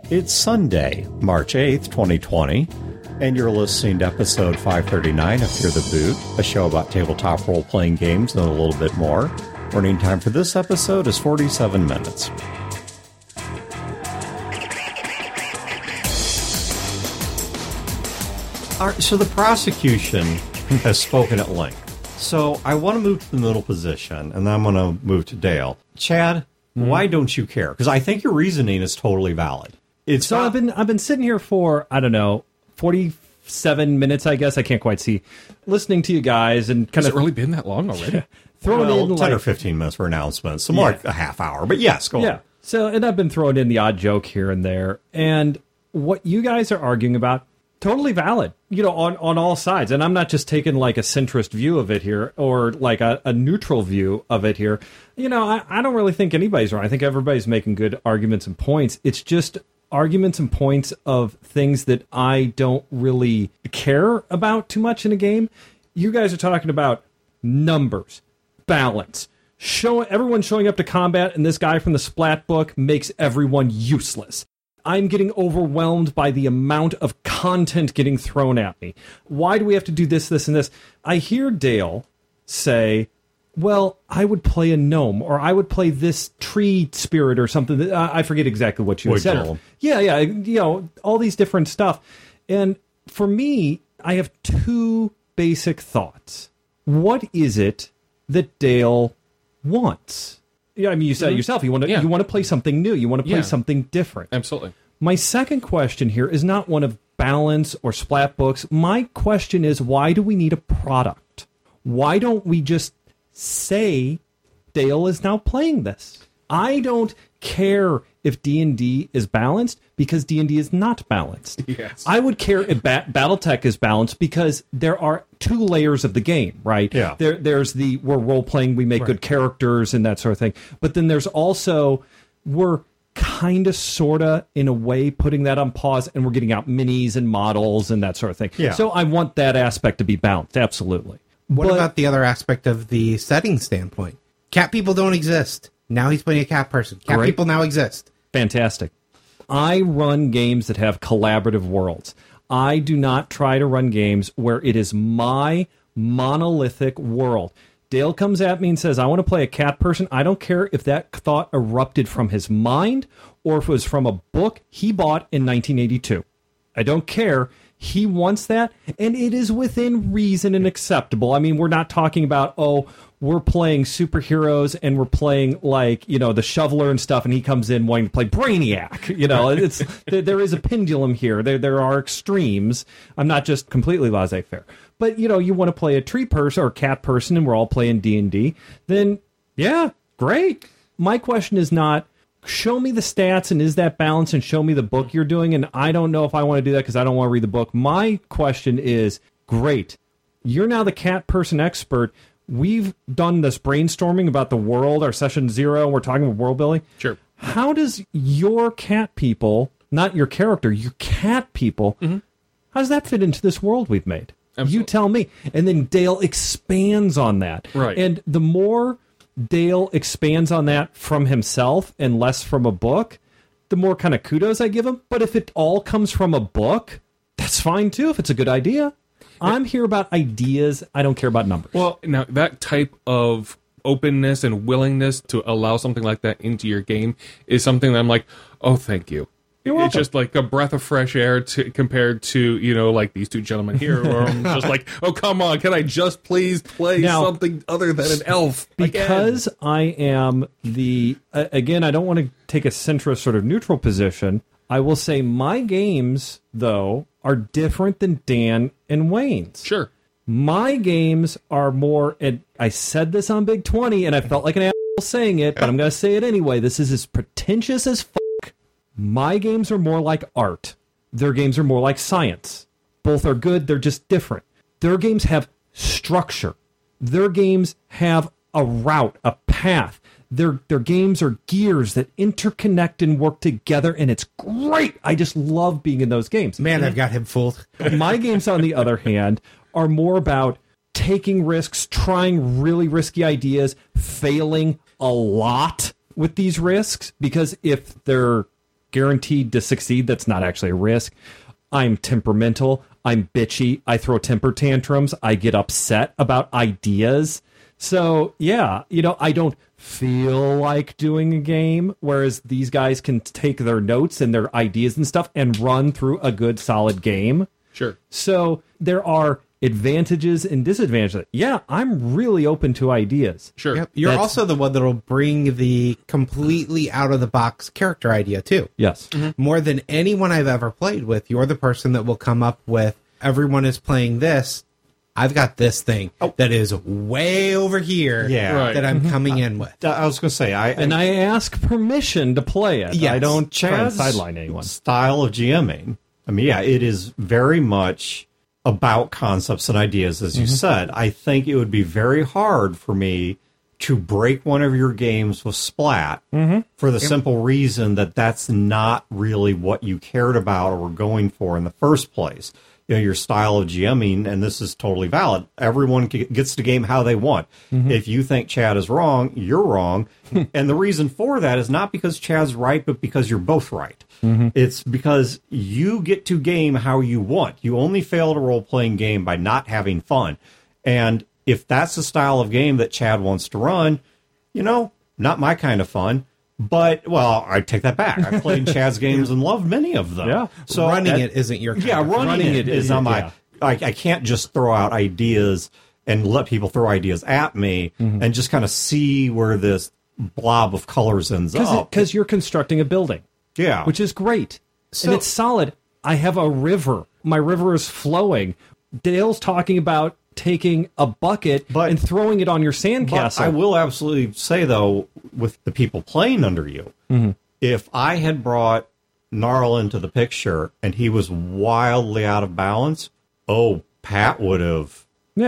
It's Sunday, March 8th, 2020, and you're listening to episode 539 of Fear the Boot, a show about tabletop role-playing games and a little bit more. Running time for this episode is 47 minutes. All right, so the prosecution has spoken at length. So I want to move to the middle position, and then I'm going to move to Dale. Chad, why don't you care? Because I think your reasoning is totally valid. I've been sitting here for, 47 minutes, I guess. I can't quite see. Listening to you guys and kind Has it really been that long already? throwing in 10 or 15 minutes for announcements. So more like a half hour. But yes, go on. So, and I've been throwing in the odd joke here and there. And what you guys are arguing about, totally valid, on all sides. And I'm not just taking like a centrist view of it here or like a neutral view of it here. I don't really think anybody's wrong. I think everybody's making good arguments and points. It's just arguments and points of things that I don't really care about too much in a game. You guys are talking about numbers, balance, everyone showing up to combat, and this guy from the Splat book makes everyone useless. I'm getting overwhelmed by the amount of content getting thrown at me. Why do we have to do this, this, and this? I hear Dale say, well, I would play a gnome, or I would play this tree spirit or something. I forget exactly what you said. Yeah, all these different stuff. And for me, I have two basic thoughts. What is it that Dale wants? Yeah, I mean, you said it yourself. You want to play something new. You want to play something different. Absolutely. My second question here is not one of balance or Splat books. My question is, why do we need a product? Why don't we just say Dale is now playing this? I don't care if D&D is balanced because D&D is not balanced. Yes. I would care if Battletech is balanced because there are two layers of the game, right? Yeah. There's we're role-playing, we make good characters and that sort of thing. But then there's also, we're kind of, sort of, in a way, putting that on pause, and we're getting out minis and models and that sort of thing. Yeah. So I want that aspect to be balanced, absolutely. What about the other aspect of the setting standpoint? Cat people don't exist. Now he's playing a cat person. Cat people now exist. Fantastic. I run games that have collaborative worlds. I do not try to run games where it is my monolithic world. Dale comes at me and says, I want to play a cat person. I don't care if that thought erupted from his mind or if it was from a book he bought in 1982. I don't care. He wants that, and it is within reason and acceptable. I mean, we're not talking about, we're playing superheroes and we're playing, like, the shoveler and stuff, and he comes in wanting to play Brainiac. It's there is a pendulum here. There are extremes. I'm not just completely laissez-faire. But, you want to play a tree person or a cat person, and we're all playing D&D, then, yeah, great. My question is not, show me the stats and is that balanced, and show me the book you're doing, and I don't know if I want to do that because I don't want to read the book. My question is, great, you're now the cat person expert. We've done this brainstorming about the world, our session 0, we're talking about world building. Sure. How does your cat people, not your character, your cat people, how does that fit into this world we've made? Absolutely. You tell me. And then Dale expands on that. Right. And the more Dale expands on that from himself and less from a book, the more kind of kudos I give him. But if it all comes from a book, that's fine too, if it's a good idea. I'm here about ideas. I don't care about numbers. Well, now, that type of openness and willingness to allow something like that into your game is something that I'm like, oh, thank you. You're welcome. It's just like a breath of fresh air compared to, like these two gentlemen here, where I'm just like, oh, come on, can I just please play something other than an elf? Because I am again, I don't want to take a centrist sort of neutral position. I will say my games, though, are different than Dan and Wayne's. Sure. My games are more, and I said this on Big 20, and I felt like an asshole saying it, but I'm going to say it anyway. This is as pretentious as fuck. My games are more like art. Their games are more like science. Both are good, they're just different. Their games have structure. Their games have a route, a path. Their games are gears that interconnect and work together, and it's great. I just love being in those games. Man, I've got him fooled. My games, on the other hand, are more about taking risks, trying really risky ideas, failing a lot with these risks, because if they're guaranteed to succeed. That's not actually a risk. I'm temperamental. I'm bitchy. I throw temper tantrums. I get upset about ideas. So, yeah, I don't feel like doing a game, whereas these guys can take their notes and their ideas and stuff and run through a good, solid game. Sure. So there are advantages and disadvantages. Yeah, I'm really open to ideas. Sure. Yep. You're also the one that'll bring the completely out-of-the-box character idea, too. Yes. Mm-hmm. More than anyone I've ever played with, you're the person that will come up with, everyone is playing this, I've got this thing that is way over here that I'm coming in with. I was going to say, I ask permission to play it. Yes. I don't try and Chad's sideline anyone. style of GMing, I mean, yeah, it is very much about concepts and ideas, as you said. I think it would be very hard for me to break one of your games with Splat for the simple reason that that's not really what you cared about or were going for in the first place. Your style of GMing, and this is totally valid. Everyone gets to game how they want. If you think Chad is wrong, you're wrong. And the reason for that is not because Chad's right, but because you're both right. It's because you get to game how you want. You only fail at a role-playing game by not having fun. And if that's the style of game that Chad wants to run, not my kind of fun. But, well, I take that back. I've played Chad's games and loved many of them. Yeah. So running it isn't your kind of fun. Running it is not my... I can't just throw out ideas and let people throw ideas at me and just kind of see where this blob of colors ends up. Because you're constructing a building. Yeah. Which is great. And it's solid. I have a river. My river is flowing. Dale's talking about taking a bucket and throwing it on your sandcastle. I will absolutely say, though, with the people playing under you, if I had brought Gnarl into the picture and he was wildly out of balance, Pat would have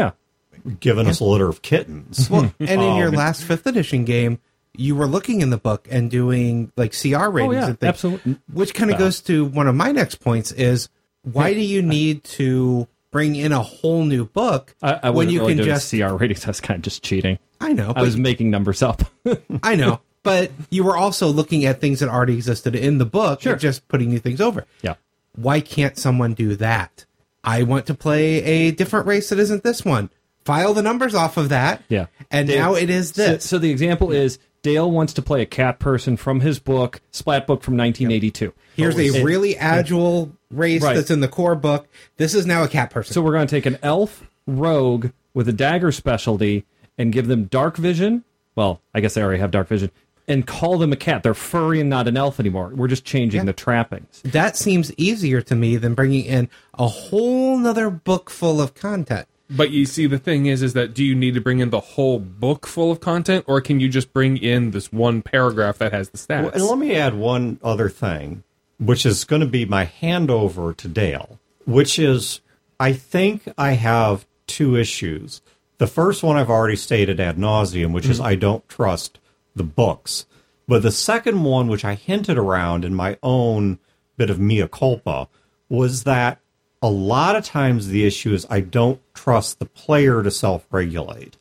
given us a litter of kittens. Well, and in your last 5th edition game, you were looking in the book and doing like CR ratings and things. Absolutely. Which kind of goes to one of my next points is, why do you need to bring in a whole new book I when you really can do just CR ratings? That's kind of just cheating. I know. I was making numbers up. I know. But you were also looking at things that already existed in the book and just putting new things over. Yeah. Why can't someone do that? I want to play a different race that isn't this one. File the numbers off of that. Yeah. And now it is this. So the example is Dale wants to play a cat person from his book, Splat book from 1982. Here's a really agile race that's in the core book. This is now a cat person. So we're going to take an elf rogue with a dagger specialty and give them dark vision. Well, I guess they already have dark vision. And call them a cat. They're furry and not an elf anymore. We're just changing the trappings. That seems easier to me than bringing in a whole nother book full of content. But you see, the thing is that do you need to bring in the whole book full of content, or can you just bring in this one paragraph that has the stats? Well, and let me add one other thing, which is going to be my handover to Dale, which is I think I have 2 issues. The first one I've already stated ad nauseum, which is I don't trust the books. But the second one, which I hinted around in my own bit of mea culpa, was that a lot of times the issue is I don't trust the player to self-regulate.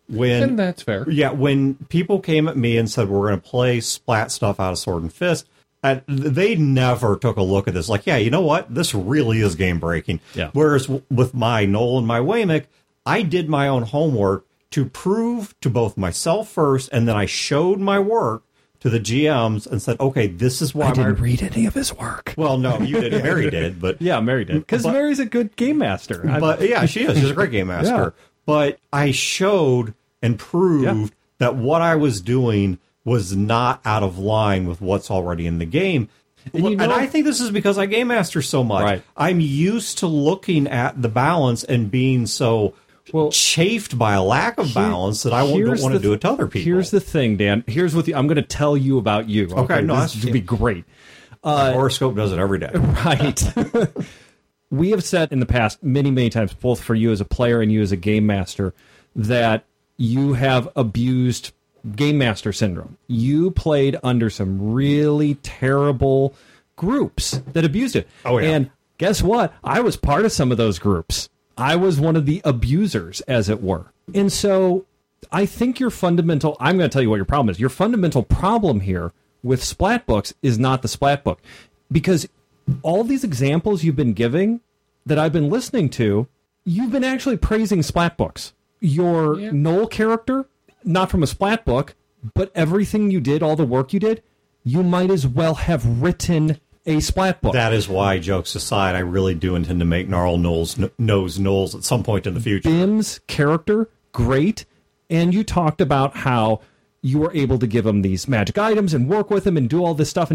And that's fair. Yeah, when people came at me and said, we're going to play Splat stuff out of Sword and Fist, they never took a look at this. Like, yeah, you know what? This really is game-breaking. Yeah. Whereas with my Noel and my Waymick, I did my own homework to prove to both myself first, and then I showed my work to the GMs and said, okay, this is why I didn't read any of his work. Well, no, you didn't. Mary did, but... Yeah, Mary did. Because Mary's a good game master. But yeah, she is. She's a great game master. Yeah. But I showed and proved that what I was doing was not out of line with what's already in the game. And I think this is because I game master so much. Right. I'm used to looking at the balance and being so... chafed by a lack of balance that I don't want to do it to other people. Here's the thing, Dan. Here's what I'm going to tell you about you. Okay, no, this would be great. Horoscope does it every day. Right. We have said in the past many, many times, both for you as a player and you as a game master, that you have abused game master syndrome. You played under some really terrible groups that abused it. Oh, yeah. And guess what? I was part of some of those groups. I was one of the abusers, as it were. And so I think your fundamental... I'm going to tell you what your problem is. Your fundamental problem here with Splat books is not the Splat book. Because all these examples you've been giving that I've been listening to, you've been actually praising Splat books. Your Noel character, not from a Splat book, but everything you did, all the work you did, you might as well have written a Splat book. That is why, jokes aside, I really do intend to make Gnarl knows Knowles at some point in the future. Bim's character, great. And you talked about how you were able to give him these magic items and work with him and do all this stuff.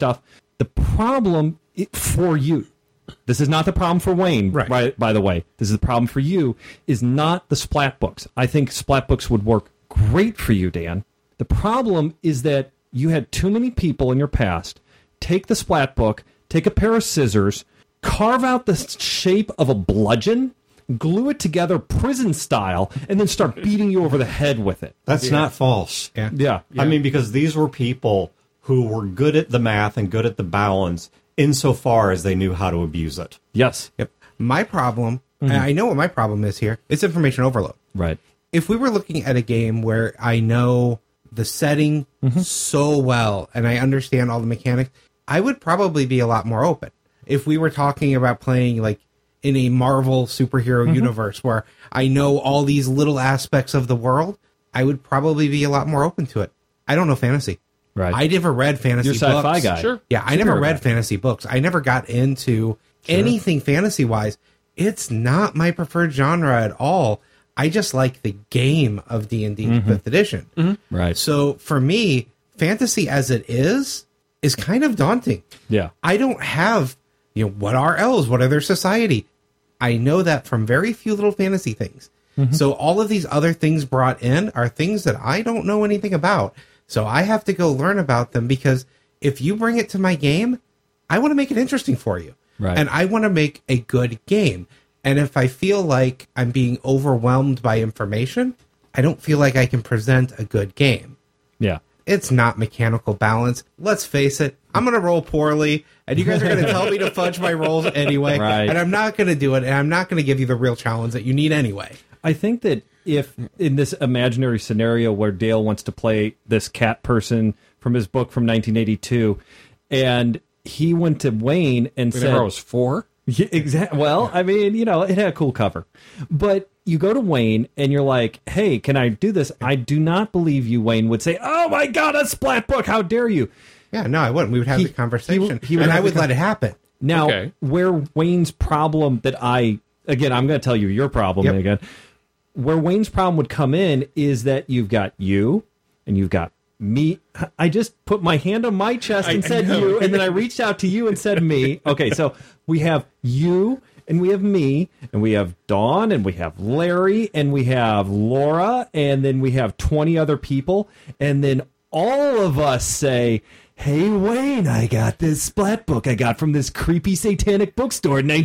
The problem for you, this is not the problem for Wayne, right, by the way. This is the problem for you, is not the Splat books. I think Splat books would work great for you, Dan. The problem is that you had too many people in your past take the Splat book, take a pair of scissors, carve out the shape of a bludgeon, glue it together prison style, and then start beating you over the head with it. That's not false. Yeah. I mean, because these were people who were good at the math and good at the balance insofar as they knew how to abuse it. Yes. Yep. My problem, and I know what my problem is here, it's information overload. Right. If we were looking at a game where I know the setting so well and I understand all the mechanics, I would probably be a lot more open. If we were talking about playing like in a Marvel superhero universe where I know all these little aspects of the world, I would probably be a lot more open to it. I don't know fantasy. Right. I never read fantasy books. You're a sci-fi guy. Sure. Yeah, I never read fantasy books. I never got into anything fantasy-wise. It's not my preferred genre at all. I just like the game of D&D 5th edition. Right. So for me, fantasy as it is kind of daunting. Yeah. I don't have, what are elves? What are their society? I know that from very few little fantasy things. So all of these other things brought in are things that I don't know anything about. So I have to go learn about them, because if you bring it to my game, I want to make it interesting for you. Right. And I want to make a good game. And if I feel like I'm being overwhelmed by information, I don't feel like I can present a good game. Yeah. It's not mechanical balance. Let's face it, I'm going to roll poorly, and you guys are going to tell me to fudge my rolls anyway. Right. And I'm not going to do it, and I'm not going to give you the real challenge that you need anyway. I think that if in this imaginary scenario where Dale wants to play this cat person from his book from 1982, and he went to Wayne and said... I was 4? Yeah, exactly. Well, I mean, it had a cool cover. But you go to Wayne and you're like, hey, can I do this? I do not believe you, Wayne, would say, oh my God, a Splat book, how dare you? Yeah, no, I wouldn't. We would have the conversation, and I would let it happen. Now, where Wayne's problem that I'm going to tell you your problem again. Where Wayne's problem would come in is that you've got you and you've got me. I just put my hand on my chest and said you, and then I reached out to you and said me. Okay, so we have you and we have me, and we have Dawn, and we have Larry, and we have Laura, and then we have 20 other people, and then all of us say, hey, Wayne, I got this Splat book I got from this creepy satanic bookstore in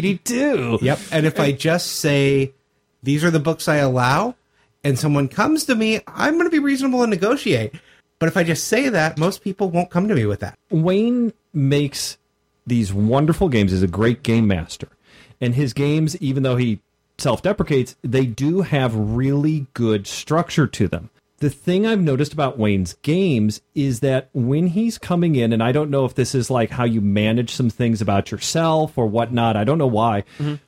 1982. Yep, and if I just say, these are the books I allow, and someone comes to me, I'm going to be reasonable and negotiate. But if I just say that, most people won't come to me with that. Wayne makes these wonderful games. He's a great game master. And his games, even though he self-deprecates, they do have really good structure to them. The thing I've noticed about Wayne's games is that when he's coming in, and I don't know if this is like how you manage some things about yourself or whatnot, I don't know why,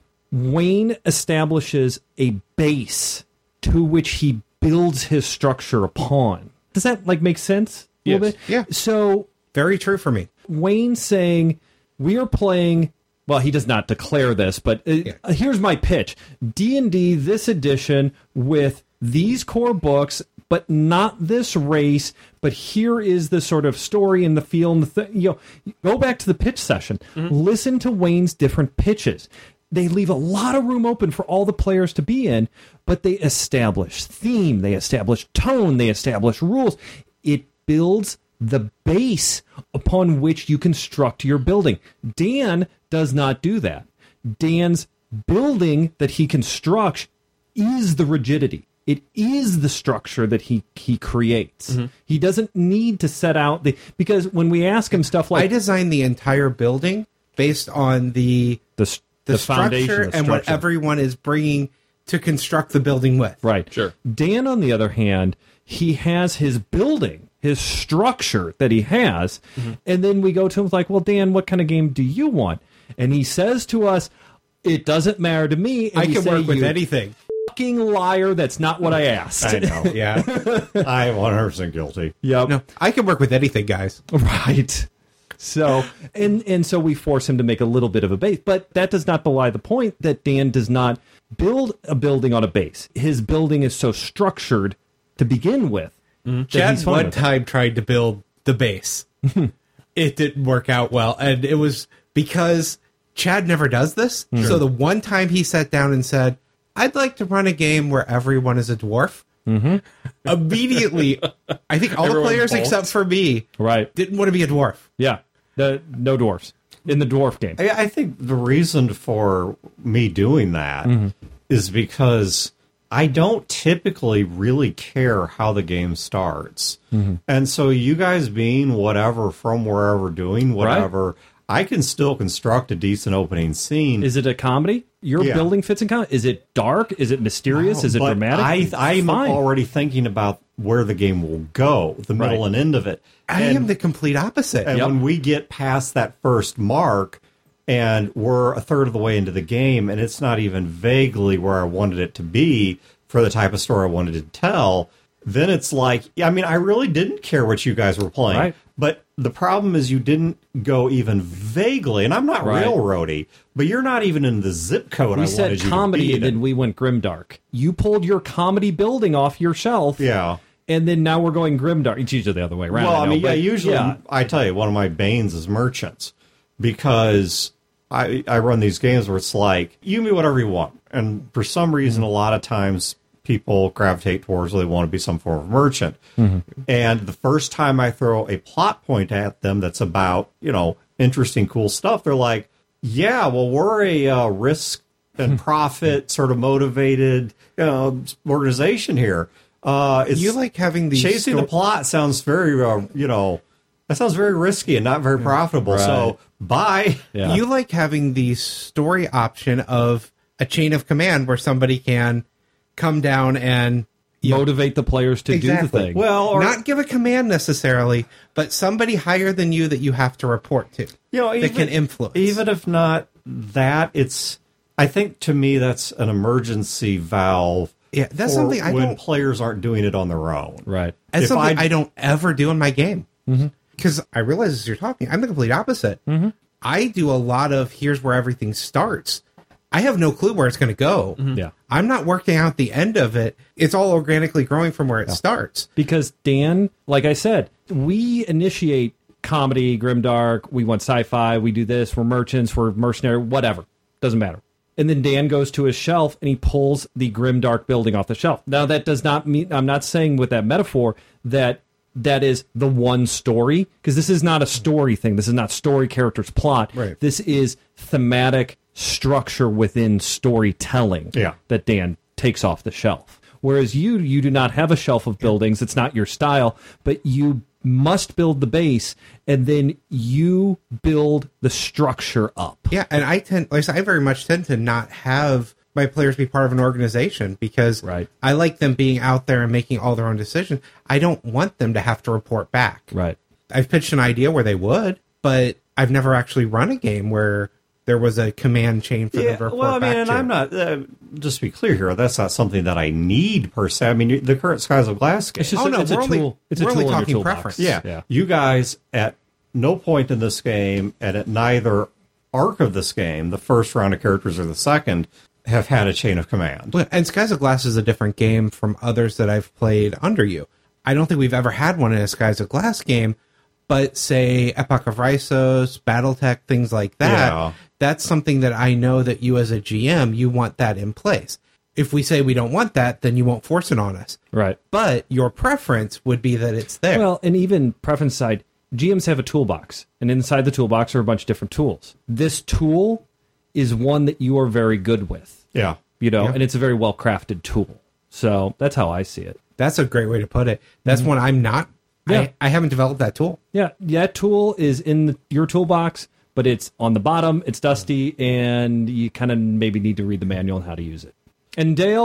Wayne establishes a base to which he builds his structure upon. Does that make sense? A little bit? Yeah. So very true for me. Wayne saying, we are playing, well, he does not declare this, but here's my pitch. D&D this edition with these core books, but not this race, but here is the sort of story and the feel and the go back to the pitch session. Listen to Wayne's different pitches. They leave a lot of room open for all the players to be in, but they establish theme, they establish tone, they establish rules. It builds the base upon which you construct your building. Dan does not do that. Dan's building that he constructs is the rigidity. It is the structure that he creates. He doesn't need to set out because when we ask him stuff like... I designed the entire building based on the structure and what everyone is bringing to construct the building with. Right. Sure. Dan, on the other hand, he has his building, his structure that he has. And then we go to him like, well, Dan, what kind of game do you want? And he says to us, it doesn't matter to me. And I can work with anything. Fucking liar, that's not what I asked. I know. Yeah. I'm 100% guilty. Yep. No, I can work with anything, guys. Right. So and so we force him to make a little bit of a base, but that does not belie the point that Dan does not build a building on a base. His building is so structured to begin with. Chad one time tried to build the base. It didn't work out well, and it was because Chad never does this. So the one time he sat down and said, I'd like to run a game where everyone is a dwarf. Immediately, I think all the players except for me didn't want to be a dwarf. Yeah. No dwarfs in the dwarf game. I think the reason for me doing that is because I don't typically really care how the game starts. And so you guys being whatever from wherever doing whatever, I can still construct a decent opening scene. Is it a comedy? Your building fits in comedy? Is it dark? Is it mysterious? Is it dramatic? I'm already thinking about where the game will go, the middle and end of it. I am the complete opposite. And when we get past that first mark and we're a third of the way into the game and it's not even vaguely where I wanted it to be for the type of story I wanted to tell, then it's like, I mean, I really didn't care what you guys were playing. Right. But the problem is you didn't go even vaguely, and I'm not railroady, but you're not even in the zip code I wanted you to be in. We said comedy, and then we went grimdark. You pulled your comedy building off your shelf. Yeah. And then now we're going grimdark. It's usually the other way around. Well, I mean, usually, I tell you, one of my banes is merchants, because I run these games where it's like, you can be whatever you want. And for some reason, a lot of times, people gravitate towards, they want to be some form of merchant. And the first time I throw a plot point at them that's about, interesting, cool stuff, they're like, yeah, well, we're a risk and profit sort of motivated organization here. You like having these... Chasing the plot sounds very, that sounds very risky and not very profitable. So, bye. Yeah. You like having the story option of a chain of command where somebody can come down and motivate the players to do the thing. Well, or not give a command necessarily, but somebody higher than you that you have to report to. That can influence. Even if not that, I think to me that's an emergency valve. Yeah, that's something when players aren't doing it on their own. Right. That's something I don't ever do in my game. Because I realize as you're talking, I'm the complete opposite. I do a lot of here's where everything starts. I have no clue where it's going to go. Yeah. I'm not working out the end of it. It's all organically growing from where it starts. Because Dan, like I said, we initiate comedy, grimdark, we want sci-fi, we do this, we're merchants, we're mercenary, whatever. Doesn't matter. And then Dan goes to his shelf and he pulls the grimdark building off the shelf. Now, that does not mean, I'm not saying with that metaphor that is the one story, because this is not a story thing. This is not story, characters, plot. Right. This is thematic structure within storytelling that Dan takes off the shelf. Whereas you do not have a shelf of buildings. It's not your style, but you must build the base and then you build the structure up. Yeah, and I very much tend to not have my players be part of an organization because I like them being out there and making all their own decisions. I don't want them to have to report back. Right. I've pitched an idea where they would, but I've never actually run a game where there was a command chain for them to report back and to. I'm not, just to be clear here, that's not something that I need per se. I mean, the current Skies of Glass game. It's just it's a tool. It's a tool in your talking toolbox. preference. Yeah. You guys, at no point in this game, and at neither arc of this game, the first round of characters or the second, have had a chain of command. And Skies of Glass is a different game from others that I've played under you. I don't think we've ever had one in a Skies of Glass game, but say Epoch of Raisos, Battletech, things like that, that's something that I know that you as a GM, you want that in place. If we say we don't want that, then you won't force it on us. Right. But your preference would be that it's there. Well, and even preference side, GMs have a toolbox, and inside the toolbox are a bunch of different tools. This tool is one that you are very good with. Yeah. And it's a very well-crafted tool. So that's how I see it. That's a great way to put it. That's when I'm not. I haven't developed that tool. Yeah, that tool is in your toolbox, but it's on the bottom, it's dusty, and you kind of maybe need to read the manual on how to use it. And Dale,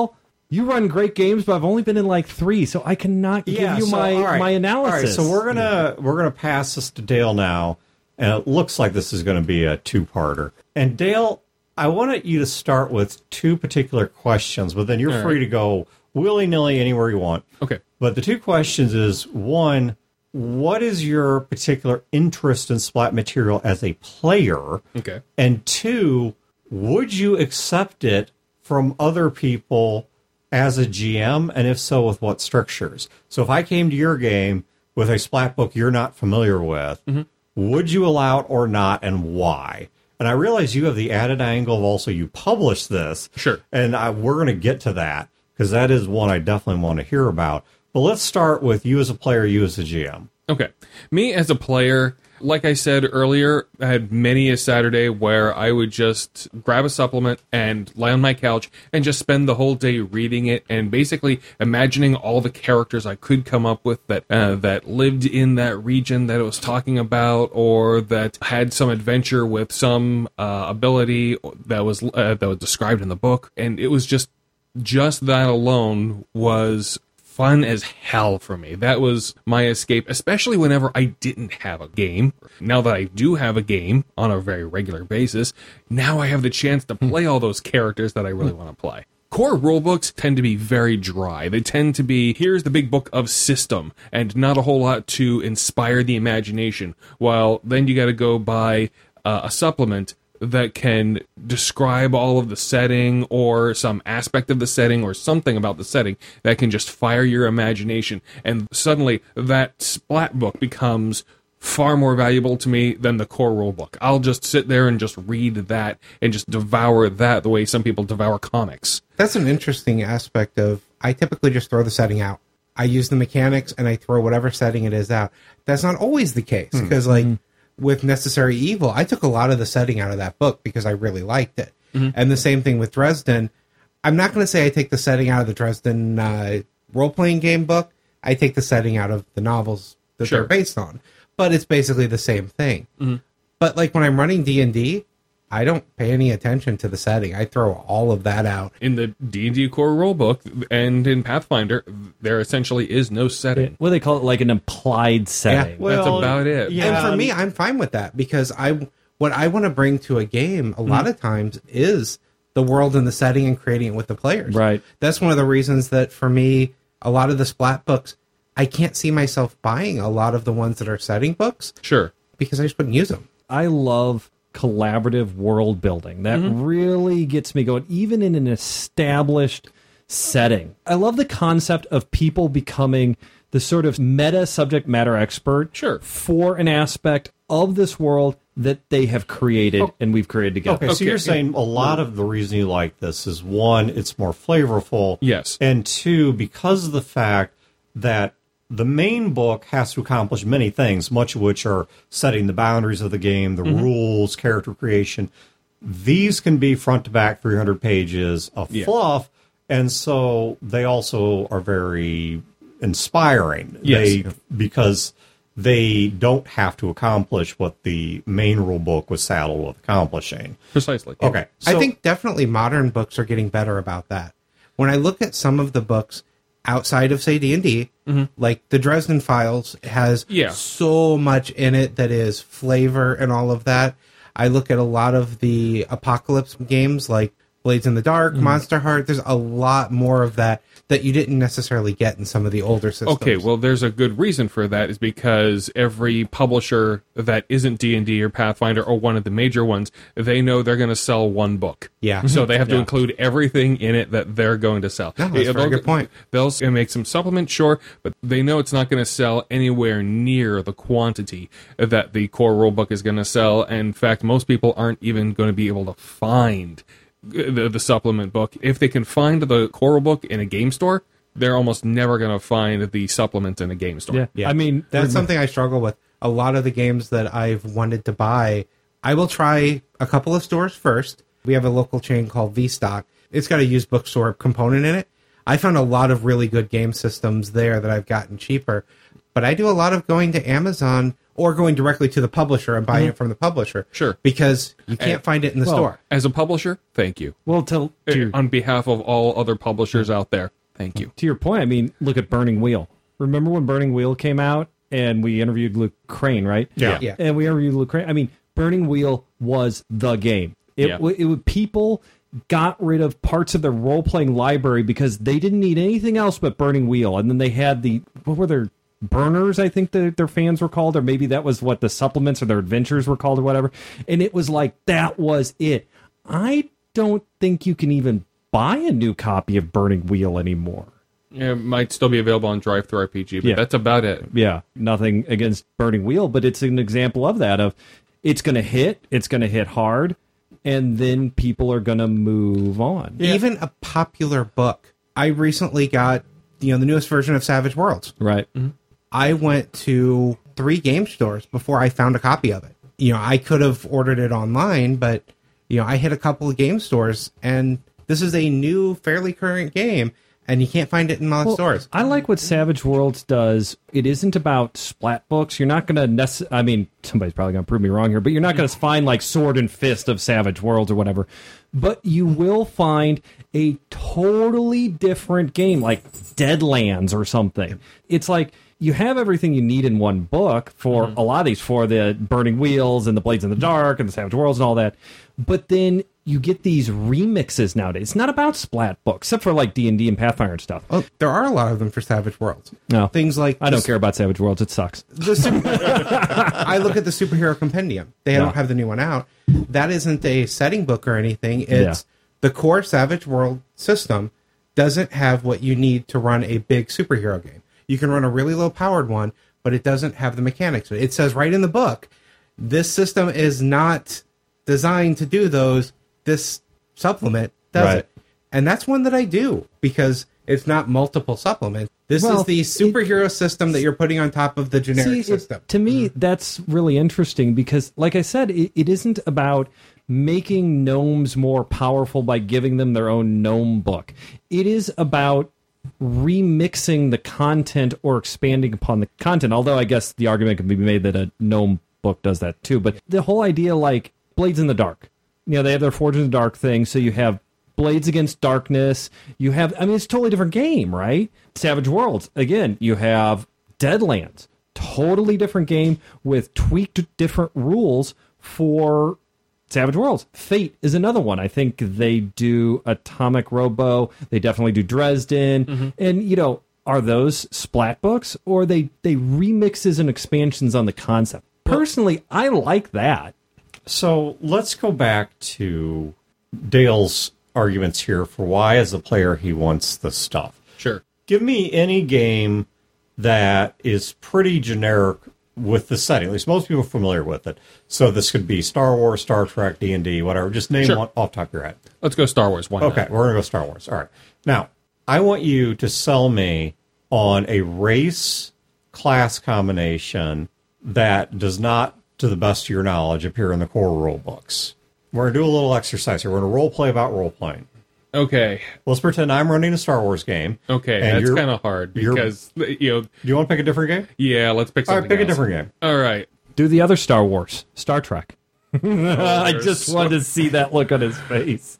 you run great games, but I've only been in like 3, so I cannot give you my analysis. All right, so we're gonna pass this to Dale now, and it looks like this is going to be a 2-parter. And Dale, I wanted you to start with 2 particular questions, but then you're free to go willy-nilly anywhere you want. Okay. But the 2 questions is, 1, what is your particular interest in Splat material as a player? Okay. And 2, would you accept it from other people as a GM, and if so, with what strictures? So if I came to your game with a Splat book you're not familiar with, would you allow it or not, and why? And I realize you have the added angle of also you publish this. Sure. And we're going to get to that, because that is one I definitely want to hear about. But let's start with you as a player, you as a GM. Okay. Me as a player, like I said earlier, I had many a Saturday where I would just grab a supplement and lie on my couch and just spend the whole day reading it and basically imagining all the characters I could come up with that lived in that region that it was talking about, or that had some adventure with some ability that was described in the book. And it was just that alone was fun as hell for me. That was my escape, especially whenever I didn't have a game. Now that I do have a game on a very regular basis, now I have the chance to play all those characters that I really want to play. Core rulebooks tend to be very dry. They tend to be, here's the big book of system, and not a whole lot to inspire the imagination. While then you got to go buy a supplement that can describe all of the setting or some aspect of the setting or something about the setting that can just fire your imagination. And suddenly that Splat book becomes far more valuable to me than the core rule book. I'll just sit there and just read that and just devour that the way some people devour comics. That's an interesting aspect of, I typically just throw the setting out. I use the mechanics and I throw whatever setting it is out. That's not always the case, because with Necessary Evil, I took a lot of the setting out of that book because I really liked it. And the same thing with Dresden. I'm not going to say I take the setting out of the Dresden role-playing game book. I take the setting out of the novels that they're based on. But it's basically the same thing. But like when I'm running D&D, I don't pay any attention to the setting. I throw all of that out. In the D&D core rulebook and in Pathfinder, there essentially is no setting. What do they call it? Like an implied setting. Yeah. That's about it. Yeah. And for me, I'm fine with that, because what I want to bring to a game a lot of times is the world and the setting and creating it with the players. Right. That's one of the reasons that for me, a lot of the Splat books, I can't see myself buying a lot of the ones that are setting books. Sure. Because I just wouldn't use them. I love collaborative world building. That really gets me going, even in an established setting. I love the concept of people becoming the sort of meta subject matter expert for an aspect of this world that they have created and we've created together. Okay, so you're saying a lot of the reason you like this is, 1, it's more flavorful. Yes. And 2, because of the fact that the main book has to accomplish many things, much of which are setting the boundaries of the game, the rules, character creation. These can be front to back 300 pages of fluff, and so they also are very inspiring. Yes. Because they don't have to accomplish what the main rule book was saddled with accomplishing. Precisely. Okay. I think definitely modern books are getting better about that. When I look at some of the books outside of, say, D&D, like the Dresden Files has so much in it that is flavor and all of that. I look at a lot of the Apocalypse games like Blades in the Dark, Monster Heart. There's a lot more of that you didn't necessarily get in some of the older systems. Okay, well, there's a good reason for that, is because every publisher that isn't D&D or Pathfinder or one of the major ones, they know they're going to sell one book. Yeah. So they have to include everything in it that they're going to sell. No, that's a very good point. They'll make some supplements, sure, but they know it's not going to sell anywhere near the quantity that the core rulebook is going to sell. And in fact, most people aren't even going to be able to find the supplement book. If they can find the core book in a game store, they're almost never going to find the supplement in a game store. Yeah. I mean, that's something I struggle with. A lot of the games that I've wanted to buy, I will try a couple of stores first. We have a local chain called V-Stock. It's got a used bookstore component in it. I found a lot of really good game systems there that I've gotten cheaper. But I do a lot of going to Amazon or going directly to the publisher and buying it from the publisher. Sure. Because you can't find it in the store. As a publisher, thank you. Well, On behalf of all other publishers out there, thank you. to your point, I mean, look at Burning Wheel. Remember when Burning Wheel came out and we interviewed Luke Crane, right? Yeah. Yeah. And we interviewed Luke Crane. I mean, Burning Wheel was the game. People got rid of parts of their role-playing library because they didn't need anything else but Burning Wheel. And then they had what were their burners, I think their fans were called, or maybe that was what the supplements or their adventures were called or whatever. And it was like, that was it. I don't think you can even buy a new copy of Burning Wheel anymore. Yeah, it might still be available on Drive-Thru RPG, but that's about it. Yeah, nothing against Burning Wheel, but it's an example of that, of it's going to hit hard, and then people are going to move on. Yeah. Even a popular book. I recently got, the newest version of Savage Worlds. Right. Mm-hmm. I went to 3 game stores before I found a copy of it. I could have ordered it online, but, I hit a couple of game stores, and this is a new, fairly current game, and you can't find it in most stores. I like what Savage Worlds does. It isn't about splat books. You're not going to I mean, somebody's probably going to prove me wrong here, but you're not going to find like Sword and Fist of Savage Worlds or whatever. But you will find a totally different game, like Deadlands or something. It's like you have everything you need in one book for a lot of these, for the Burning Wheels and the Blades in the Dark and the Savage Worlds and all that. But then you get these remixes nowadays. It's not about splat books, except for like D&D and Pathfinder and stuff. Oh, there are a lot of them for Savage Worlds. No. Things like... I don't care about Savage Worlds. It sucks. I look at the Superhero Compendium. They don't have the new one out. That isn't a setting book or anything. It's the core Savage World system doesn't have what you need to run a big superhero game. You can run a really low-powered one, but it doesn't have the mechanics. It says right in the book, this system is not designed to do those. This supplement does it. And that's one that I do, because it's not multiple supplements. This is the superhero system that you're putting on top of the generic system. To me, that's really interesting because, like I said, it isn't about making gnomes more powerful by giving them their own gnome book. It is about remixing the content or expanding upon the content, although I guess the argument can be made that a gnome book does that too. But the whole idea, like Blades in the Dark, they have their Forge in the Dark thing, so you have Blades Against Darkness, you have, it's a totally different game, right? Savage Worlds, again, you have Deadlands, totally different game with tweaked different rules for Savage Worlds. Fate is another one. I think they do Atomic Robo, they definitely do Dresden, and, are those splat books, or they remixes and expansions on the concept? Personally, I like that. So let's go back to Dale's arguments here for why, as a player, he wants the stuff. Sure. Give me any game that is pretty generic with the setting. At least most people are familiar with it. So this could be Star Wars, Star Trek, D&D, whatever. Just name one off the top of your head. Let's go Star Wars. Why not? Okay, we're going to go Star Wars. All right. Now, I want you to sell me on a race class combination that does not, to the best of your knowledge, appear in the core rule books. We're going to do a little exercise here. We're going to role play about role playing. Okay. Let's pretend I'm running a Star Wars game. Okay, that's kind of hard because, do you want to pick a different game? Yeah, let's pick something All right, pick else. a different game. All right. Do the other Star Wars, Star Trek. I just wanted to see that look on his face.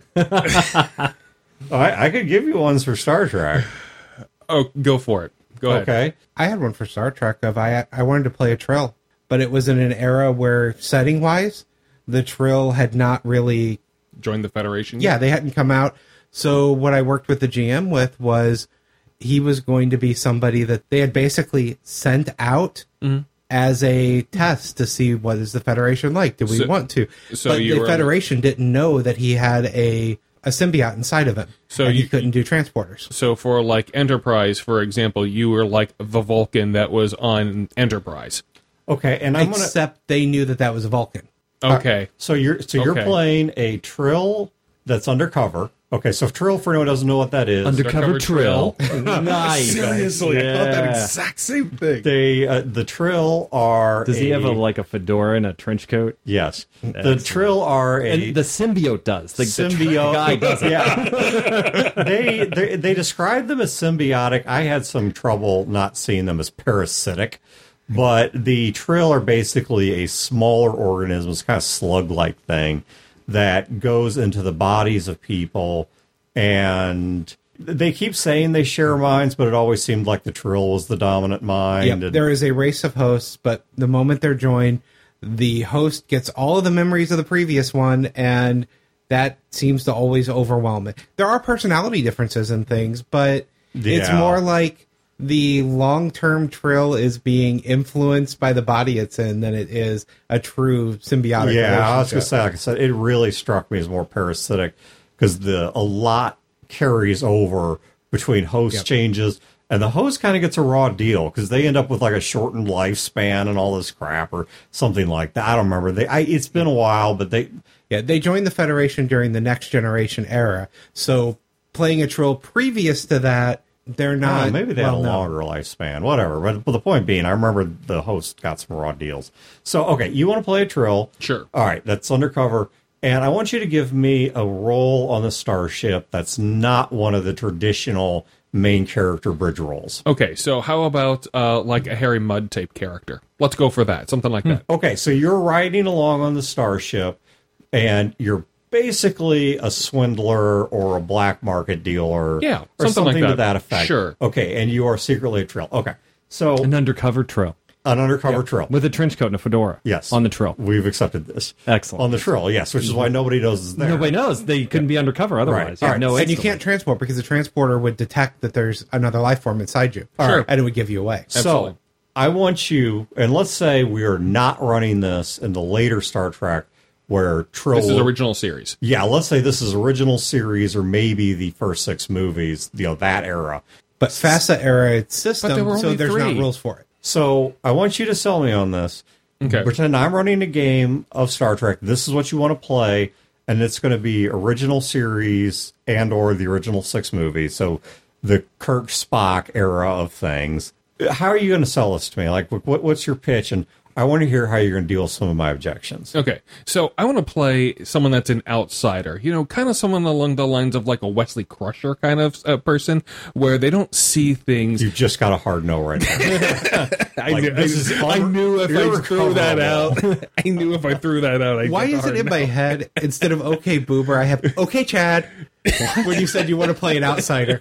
I could give you ones for Star Trek. Oh, go for it. Go ahead. Okay. I had one for Star Trek of I wanted to play a Trill, but it was in an era where, setting-wise, the Trill had not really... Join the Federation? Yeah, they hadn't come out. So what I worked with the GM with was he was going to be somebody that they had basically sent out as a test to see what is the Federation like. Do we want to? So but the Federation didn't know that he had a symbiote inside of him. So he couldn't do transporters. So for like Enterprise, for example, you were like the Vulcan that was on Enterprise. Okay, and except they knew that was a Vulcan. Okay. So you're playing a Trill that's undercover. Okay, so Trill, for anyone who doesn't know what that is, Undercover Trill. Nice. Seriously, I thought that exact same thing. The Trill are. Does he have a fedora and a trench coat? Yes. The Trill are and the symbiote does. The symbiote guy doesn't. Yeah. they describe them as symbiotic. I had some trouble not seeing them as parasitic. But the Trill are basically a smaller organism, it's kind of slug-like thing that goes into the bodies of people, and they keep saying they share minds, but it always seemed like the Trill was the dominant mind. Yep, there is a race of hosts, but the moment they're joined, the host gets all of the memories of the previous one, and that seems to always overwhelm it. There are personality differences and things, but it's more like the long-term Trill is being influenced by the body it's in than it is a true symbiotic relationship. I was going to say, like I said, it really struck me as more parasitic because a lot carries over between host changes, and the host kind of gets a raw deal because they end up with like a shortened lifespan and all this crap or something like that. I don't remember. It's been a while, but they joined the Federation during the Next Generation era. So playing a Trill previous to that, they're not. Maybe they had a longer lifespan, whatever. But the point being, I remember the host got some raw deals. So, okay, you want to play a Trill? Sure. All right, that's undercover. And I want you to give me a role on the starship that's not one of the traditional main character bridge roles. Okay, so how about like a Harry Mudd type character? Let's go for that, something like that. Okay, so you're riding along on the starship, and you're basically a swindler or a black market dealer. Yeah, or something like to that effect. Sure. Okay, and you are secretly a Trill. Okay, so An undercover Trill. An undercover Trill. With a trench coat and a fedora. Yes. On the Trill. We've accepted this. Excellent. On the Trill, yes, which is why nobody knows it's there. Nobody knows. They couldn't be undercover otherwise. Right. No, and you can't transport because the transporter would detect that there's another life form inside you. Sure. And it would give you away. Absolutely. So, I want you, and let's say we are not running this in the later Star Trek where Trill... This is original series. Yeah, let's say this is original series or maybe the first 6 movies, that era. But FASA era system, But there were so only there's 3. not rules for it. So I want you to sell me on this. Okay. Pretend I'm running a game of Star Trek. This is what you want to play, and it's going to be original series and or the original 6 movies. So the Kirk Spock era of things. How are you going to sell this to me? Like, what's your pitch? And I want to hear how you're going to deal with some of my objections. Okay, so I want to play someone that's an outsider, kind of someone along the lines of like a Wesley Crusher kind of person, where they don't see things. You've just got a hard no right now. I knew if I threw that out. I knew if I threw that out. Why is it in my head, instead of okay, Boober, I have okay, Chad, when you said you want to play an outsider?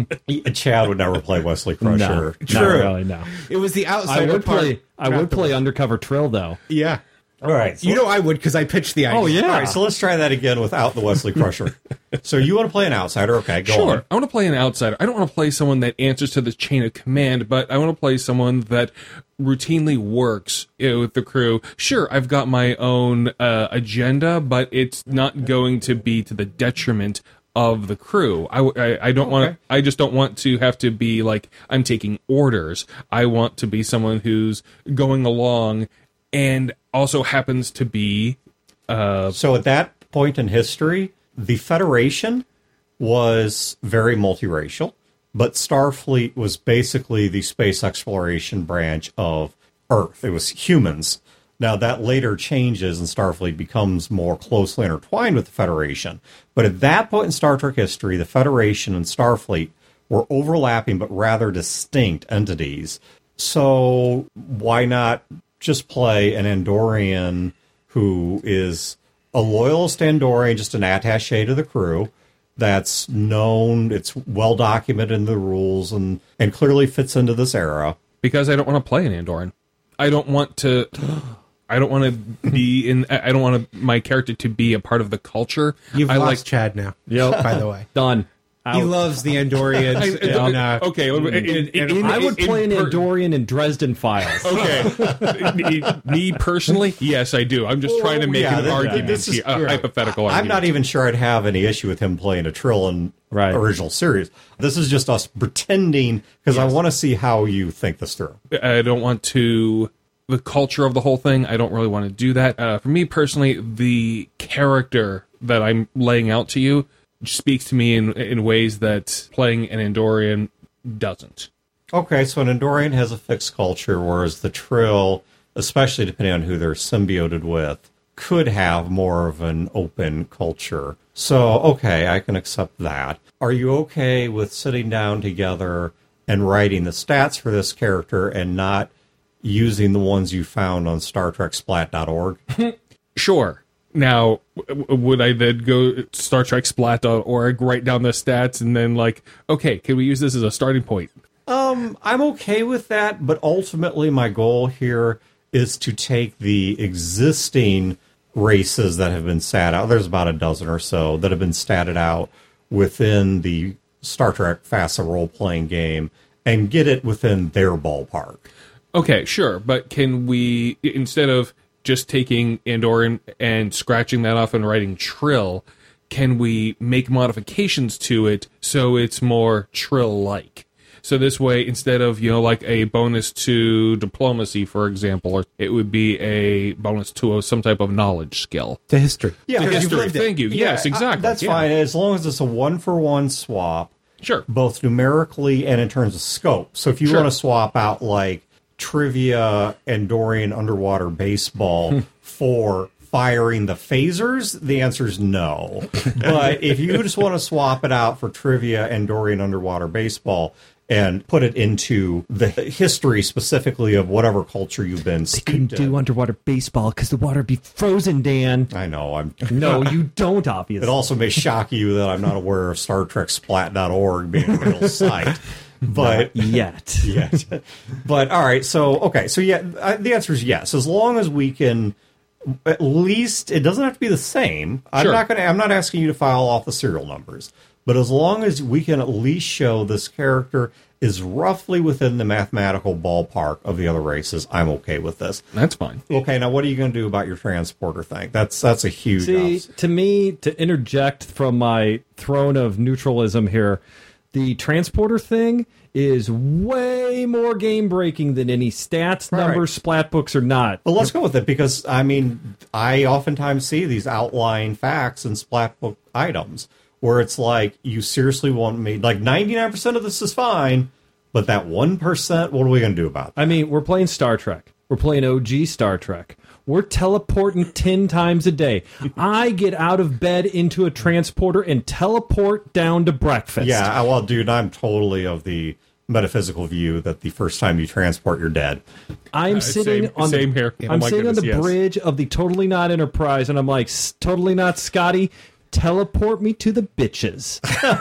Chad would never play Wesley Crusher. No, True. not really, no. It was the outsider I would play undercover Trill, though. Yeah. All right. So I would because I pitched the idea. Oh, yeah. All right, so let's try that again without the Wesley Crusher. So you want to play an outsider? Okay, go on. Sure. I want to play an outsider. I don't want to play someone that answers to the chain of command, but I want to play someone that routinely works with the crew. Sure, I've got my own agenda, but it's not going to be to the detriment of the crew. I don't want to, I just don't want to have to be like I'm taking orders. I want to be someone who's going along and also happens to be So at that point in history, the Federation was very multiracial, but Starfleet was basically the space exploration branch of Earth. It was humans. Now, that later changes and Starfleet becomes more closely intertwined with the Federation. But at that point in Star Trek history, the Federation and Starfleet were overlapping but rather distinct entities. So why not just play an Andorian who is a loyalist Andorian, just an attaché to the crew, that's known, it's well documented in the rules, and clearly fits into this era. Because I don't want to play an Andorian. I don't want to be in. I don't want my character to be a part of the culture. You've I lost Chad now. Yep. By the way, Done. he loves the Andorians. Okay, I would play an Andorian in Dresden Files. Okay, me personally, yes, I do. I'm just trying to make an argument, a hypothetical argument. I'm not even sure I'd have any issue with him playing a Trill in original series. This is just us pretending, because I want to see how you think this through. I don't want to... The culture of the whole thing, I don't really want to do that. For me personally, the character that I'm laying out to you speaks to me in ways that playing an Andorian doesn't. Okay, so an Andorian has a fixed culture, whereas the Trill, especially depending on who they're symbioted with, could have more of an open culture. So, okay, I can accept that. Are you okay with sitting down together and writing the stats for this character and not using the ones you found on StarTrekSplat.org? Sure. Now, would I then go to StarTrekSplat.org, write down the stats, and then okay, can we use this as a starting point? I'm okay with that, but ultimately my goal here is to take the existing races that have been stat out. There's about a dozen or so that have been statted out within the Star Trek FASA role-playing game and get it within their ballpark. Okay, sure, but can we, instead of just taking Andoran and scratching that off and writing Trill, can we make modifications to it so it's more Trill-like? So this way, instead of, a bonus to diplomacy, for example, or it would be a bonus to some type of knowledge skill. To history. Yeah, To because you've history. lived it. Thank you. Yeah, Yes, exactly. That's Yeah. fine, as long as it's a one-for-one swap, Sure. both numerically and in terms of scope. So if you Sure. want to swap out, trivia Andorian underwater baseball for firing the phasers, the answer is no. But if you just want to swap it out for trivia Andorian underwater baseball and put it into the history specifically of whatever culture you've been They couldn't steeped in. do underwater baseball because the water would be frozen, Dan. I know. No, you don't, obviously. It also may shock you that I'm not aware of StarTrekSplat.org being a real site. But Yet. yes. But all right, so yeah, the answer is yes. As long as we can, at least it doesn't have to be the same. Sure. I'm not asking you to file off the serial numbers, but as long as we can at least show this character is roughly within the mathematical ballpark of the other races, I'm okay with this. That's fine. Okay, now what are you going to do about your transporter thing? That's a huge. See, to me, to interject from my throne of neutralism here, the transporter thing is way more game-breaking than any stats, Right. numbers, splat books, or not. Well, let's go with it because, I oftentimes see these outlying facts in splat book items where it's you seriously want me, 99% of this is fine, but that 1%, what are we going to do about that? We're playing Star Trek. We're playing OG Star Trek. We're teleporting 10 times a day. I get out of bed into a transporter and teleport down to breakfast. Yeah, well, dude, I'm totally of the metaphysical view that the first time you transport, you're dead. I'm sitting on same the, here. Oh I'm my sitting on goodness, the yes. bridge of the Totally Not Enterprise, and I'm like, totally not Scotty. Teleport me to the bitches.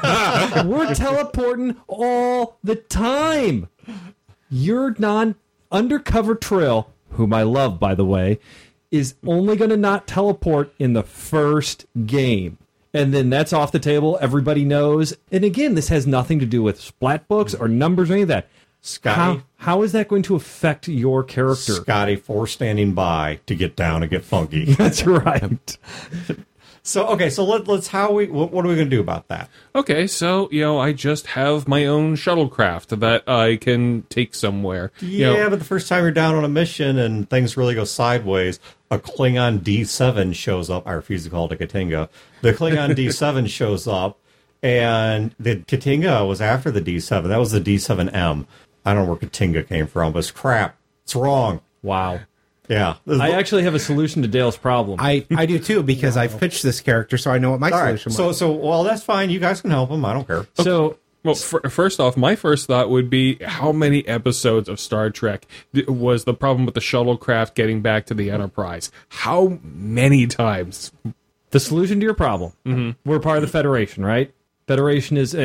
We're teleporting all the time. Your non-undercover Trill, whom I love, by the way, is only going to not teleport in the first game. And then that's off the table. Everybody knows. And again, this has nothing to do with splat books or numbers or any of that. Scotty, How is that going to affect your character? Scotty, for standing by to get down and get funky. That's right. So let's what are we going to do about that? Okay, so, I just have my own shuttlecraft that I can take somewhere. Yeah, but the first time you're down on a mission and things really go sideways, a Klingon D7 shows up. I refuse to call it a Katinga. The Klingon D7 shows up, and the Katinga was after the D7. That was the D7M. I don't know where Katinga came from, but it's crap. It's wrong. Wow. Yeah. I actually have a solution to Dale's problem. I do too, because I've pitched this character, so I know what my All right. solution was. So, well, that's fine. You guys can help him. I don't care. So, Well, first off, my first thought would be how many episodes of Star Trek was the problem with the shuttlecraft getting back to the Enterprise? How many times? the solution to your problem, we're part of the Federation, right? Federation is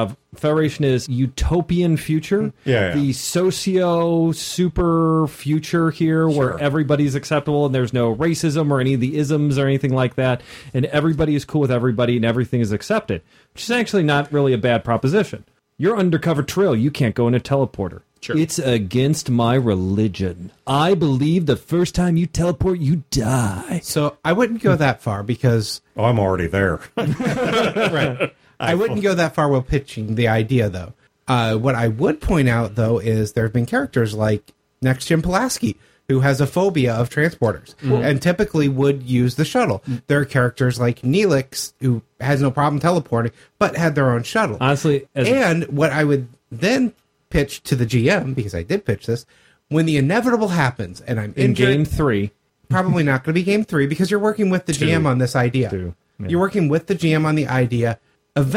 utopian future. Yeah. The socio super future here where everybody's acceptable and there's no racism or any of the isms or anything like that. And everybody is cool with everybody and everything is accepted, which is actually not really a bad proposition. You're undercover Trill. You can't go in a teleporter. Sure. It's against my religion. I believe the first time you teleport, you die. So I wouldn't go that far because Oh, I'm already there. right. I wouldn't go that far while pitching the idea, though. What I would point out, though, is there have been characters like Next Gen Pulaski, who has a phobia of transporters and typically would use the shuttle. There are characters like Neelix, who has no problem teleporting, but had their own shuttle. Honestly, And what I would then pitch to the GM, because I did pitch this, when the inevitable happens and I'm in injured, game 3, probably not going to be game 3 because you're working with the GM on this idea. Yeah. You're working with the GM on the idea.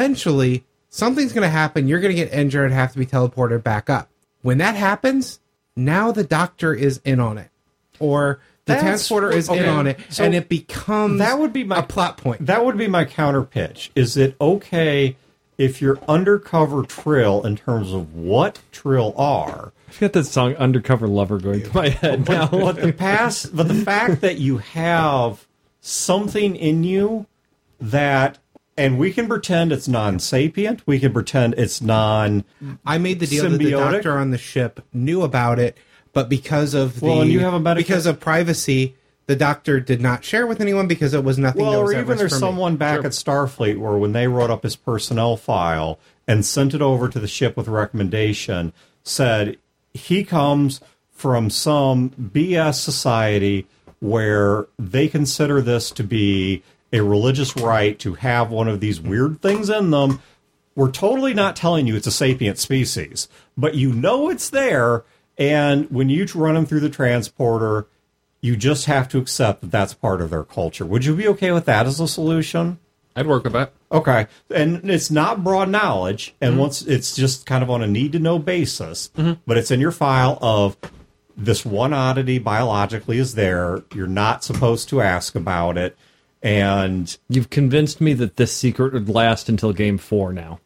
Eventually, something's going to happen. You're going to get injured and have to be teleported back up. When that happens, now the Doctor is in on it, or the transporter is in on it, So and it becomes that would be a plot point. That would be my counter pitch. Is it okay if you're undercover Trill in terms of what Trill are? I've got that song "Undercover Lover" going through my head now. But the fact that you have something in you that, and we can pretend it's non-sapient, we can pretend it's non. I made the deal that the symbiotic? Doctor on the ship knew about it, but because of Well, and you have a because of privacy, the Doctor did not share with anyone because it was nothing. Well, that was or at even risk there's for me. someone back at Starfleet where when they wrote up his personnel file and sent it over to the ship with a recommendation, said he comes from some BS society where they consider this to be a religious right to have one of these weird things in them. We're totally not telling you it's a sapient species, but you know it's there, and when you run them through the transporter, you just have to accept that that's part of their culture. Would you be okay with that as a solution? I'd work with that. Okay. And it's not broad knowledge, and once it's just kind of on a need-to-know basis, but it's in your file of this one oddity biologically is there, you're not supposed to ask about it, and You've convinced me that this secret would last until Game 4 now.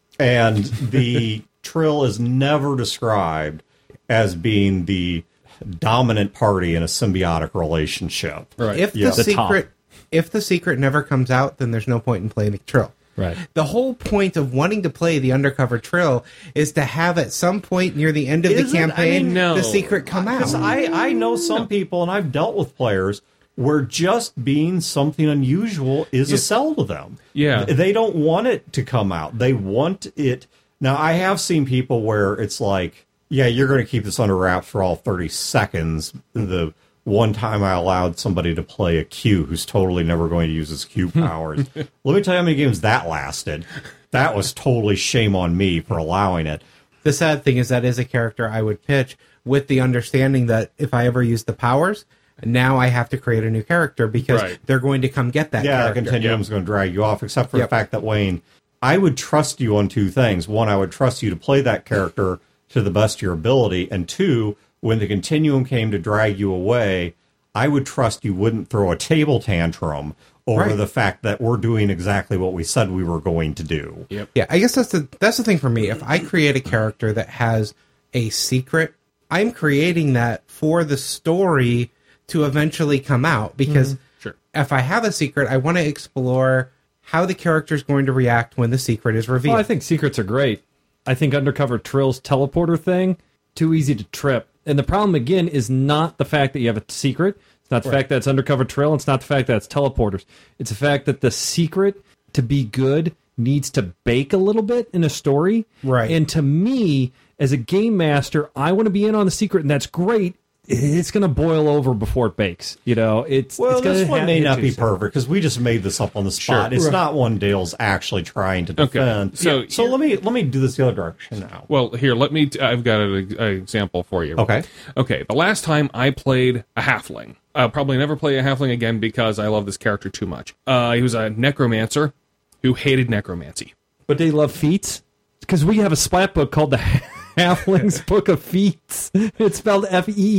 the Trill is never described as being the dominant party in a symbiotic relationship. Right. If Yeah. the The top. secret, if the secret never comes out, then there's no point in playing the Trill. Right. The whole point of wanting to play the undercover Trill is to have at some point near the end of Is the it? I campaign mean, no. the secret come out. Because I know some people, and I've dealt with players, where just being something unusual is a sell to them. Yeah. They don't want it to come out. They want it. Now, I have seen people where it's like, yeah, you're going to keep this under wraps for all 30 seconds. The one time I allowed somebody to play a Q who's totally never going to use his Q powers. Let me tell you how many games that lasted. That was totally shame on me for allowing it. The sad thing is that is a character I would pitch with the understanding that if I ever use the powers, now I have to create a new character because Right. they're going to come get that Yeah, the character. continuum's going to drag you off, except for the Yep. fact that, Wayne, I would trust you on two things. One, I would trust you to play that character to the best of your ability. And two, when the continuum came to drag you away, I would trust you wouldn't throw a table tantrum over Right. the fact that we're doing exactly what we said we were going to do. Yep. Yeah, I guess that's the thing for me. If I create a character that has a secret, I'm creating that for the story to eventually come out because Sure. if I have a secret, I want to explore how the character is going to react when the secret is revealed. Well, I think secrets are great. I think Undercover Trill's teleporter thing, too easy to trip. And the problem, again, is not the fact that you have a secret. It's not the fact that it's Undercover Trill. It's not the fact that it's teleporters. It's the fact that the secret, to be good, needs to bake a little bit in a story. Right. And to me, as a game master, I want to be in on the secret, and that's great. It's going to boil over before it bakes. You know, it's Well, it's gonna this one may hit not you be soon. perfect because we just made this up on the spot. Sure. It's Right. not one Dale's actually trying to defend. So So let me do this the other direction now. Well, here, let me. I've got an example for you. Okay. Okay. The last time I played a halfling, I'll probably never play a halfling again because I love this character too much. He was a necromancer who hated necromancy. But they love feats? Because we have a splat book called the Halfling's Book of Feats. It's spelled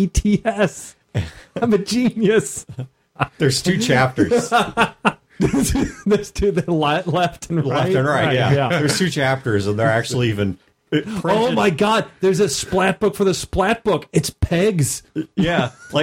Feets. I'm a genius. There's two chapters. There's two, the left and right. Left and right, yeah. There's two chapters, and they're actually even printed. Oh my God! There's a splat book for the splat book. It's pegs. Yeah, like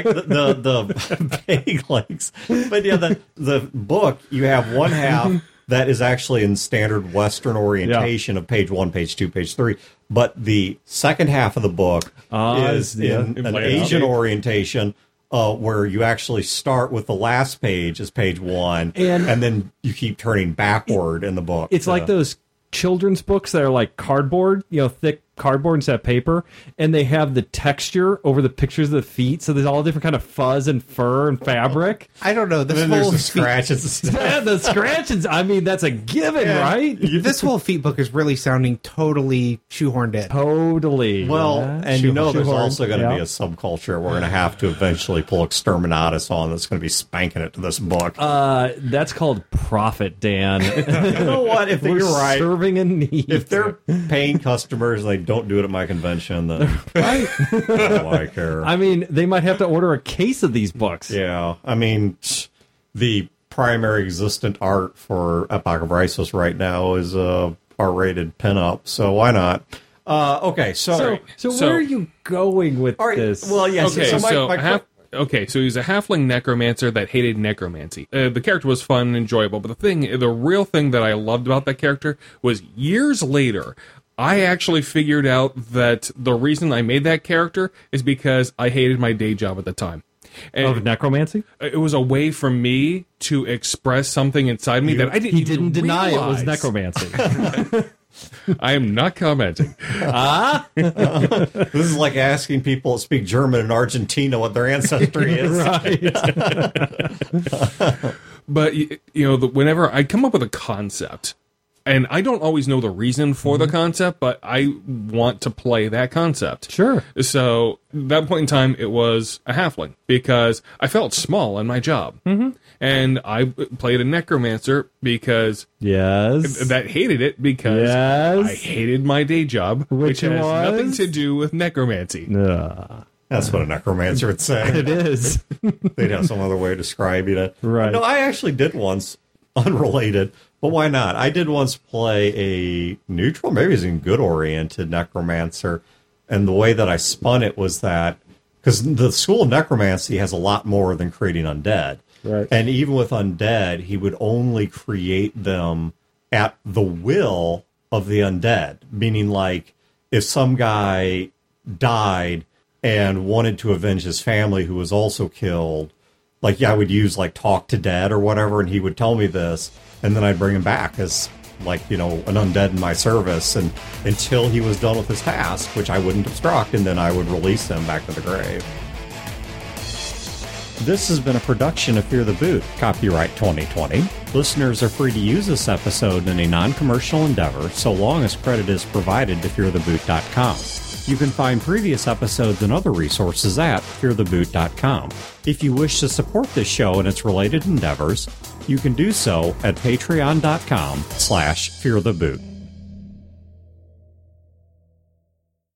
the peg legs. But yeah, the book, you have one half that is actually in standard Western orientation of page 1, page 2, page 3. But the second half of the book is in an Asian orientation. Where you actually start with the last page as page 1, and then you keep turning backward in the book. It's like those children's books that are like cardboard, thick cardboard instead of paper, and they have the texture over the pictures of the feet, so there's all different kind of fuzz and fur and fabric. I don't know. This And then there's whole the scratches and stuff. Yeah, the scratches. I mean, that's a given, right? this whole feet book is really sounding totally shoehorned in. Totally. Well, Yeah. and you know there's Shoehorn. also going to be Yeah. a subculture we're going to have to eventually pull Exterminatus on that's going to be spanking it to this book. That's called profit, Dan. You know what? If We're you're right, serving a need. if they're paying customers and they don't do it at my convention, then what do I care? I mean, they might have to order a case of these books. Yeah, I mean, the primary existent art for Epoch of Risos right now is a R-rated pinup, so why not? Okay, so where are you going with all right, this? well, yes. Okay, so so he's a halfling necromancer that hated necromancy. The character was fun and enjoyable, but the real thing that I loved about that character was years later, I actually figured out that the reason I made that character is because I hated my day job at the time. And of necromancy? it was a way for me to express something inside me that I didn't. He didn't deny it was realize. necromancy. I am not commenting. this is like asking people that speak German in Argentina what their ancestry is. But whenever I come up with a concept, and I don't always know the reason for the concept, but I want to play that concept. Sure. So at that point in time, it was a halfling because I felt small in my job, and I played a necromancer because that hated it because I hated my day job, which has nothing to do with necromancy. That's what a necromancer would say. It is. They'd have some other way of describing it. Right. No, I actually did once, unrelated, but why not? I did once play a neutral, maybe it was even good-oriented necromancer, and the way that I spun it was that, because the School of Necromancy has a lot more than creating undead. Right. And even with undead, he would only create them at the will of the undead, meaning like if some guy died and wanted to avenge his family who was also killed, like, I would use, like, Talk to Dead or whatever, and he would tell me this, and then I'd bring him back as, like, an undead in my service, and until he was done with his task, which I wouldn't obstruct, and then I would release him back to the grave. This has been a production of Fear the Boot, copyright 2020. Listeners are free to use this episode in a non-commercial endeavor, so long as credit is provided to feartheboot.com. You can find previous episodes and other resources at feartheboot.com. If you wish to support this show and its related endeavors, you can do so at patreon.com/feartheboot.